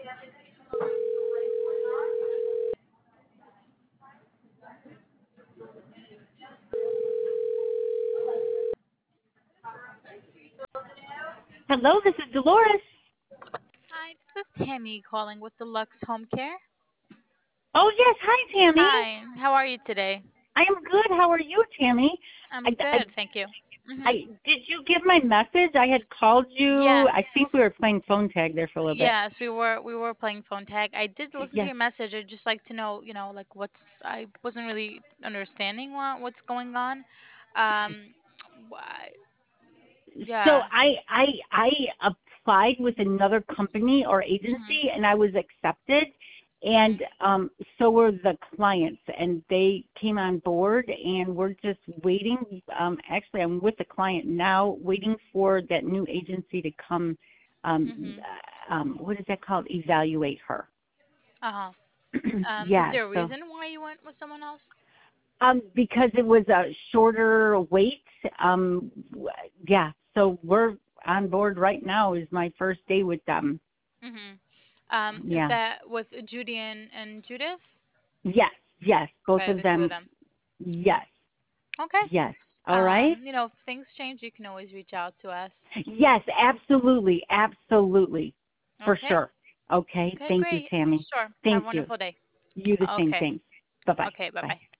Hello, this is Dolores. Hi, this is Tammy calling with Deluxe Home Care. Oh, yes. Hi, Tammy. Hi, how are you today? I am good. How are you, Tammy? I, I'm I, good, thank you. I, did you get my message? I had called you. Yes. I think we were playing phone tag there for a little bit. Yes, we were playing phone tag. I did listen to Yes. your message. I'd just like to know, like I wasn't really understanding what's going on. Um, why? So Yeah. I applied with another company or Mhm. agency, and I was accepted. And Mhm. so were the clients, and they came on board, and we're just waiting. Actually, I'm with the client now, waiting for that new agency to come. Mhm. What is that called? Evaluate her. Uh-huh. Is Yeah. there a So reason why you went with someone else? because it was a shorter wait. Yeah. So we're on board right now. Is my first day with them. Mhm. Is Yeah. that with Judy and Judith? Yes. Yes. Both Okay, of the two of them. them. Yes. Okay. Yes. All right. If things change, you can always reach out to us. Yes. Absolutely. Absolutely. For Okay. sure. Okay. Okay, Thank you, great. Tammy. Sure. Have Thank a you. wonderful day. You the same Okay. thing. Bye-bye. Okay, Bye. bye-bye.